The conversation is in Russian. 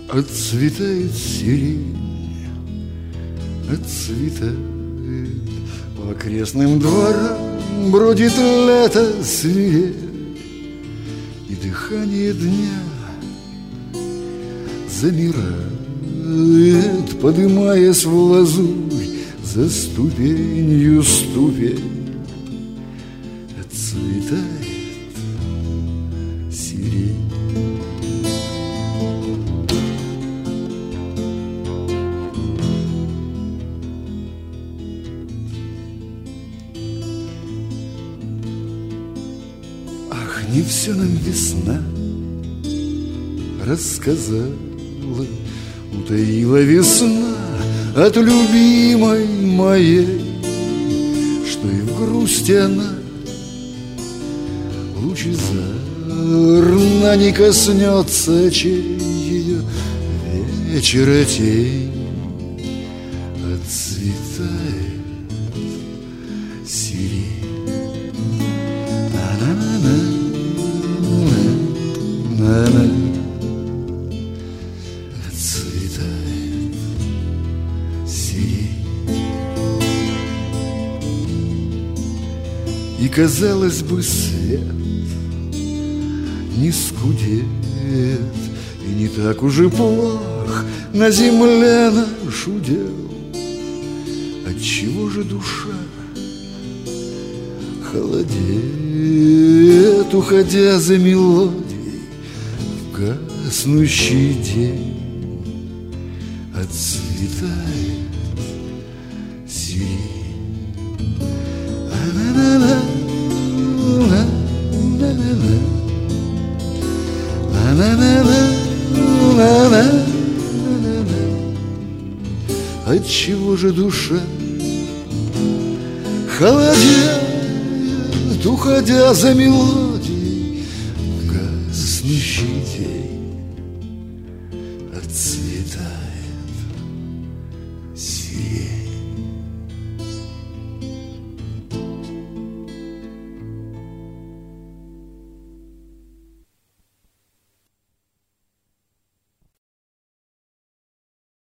Отцветает сирень, отцветает. По окрестным дворам бродит лето свирель, и дыхание дня замирает, подымаясь в лазурь за ступенью ступень. Отцветает сирень. Ах, не все нам весна рассказала, утаила весна от любимой моей, что и в грусти она лучезарно не коснется очей ее вечера тень. Отцветает сирень. На-на-на-на-на-на. Отцветает сирень. И, казалось бы, свет не скудеет, и не так уже плох на земле наш удел. Отчего же душа холодеет, уходя за мелодией в гаснущий день? Отцветает сирень. Отчего же душа холодеет, уходя за мелодией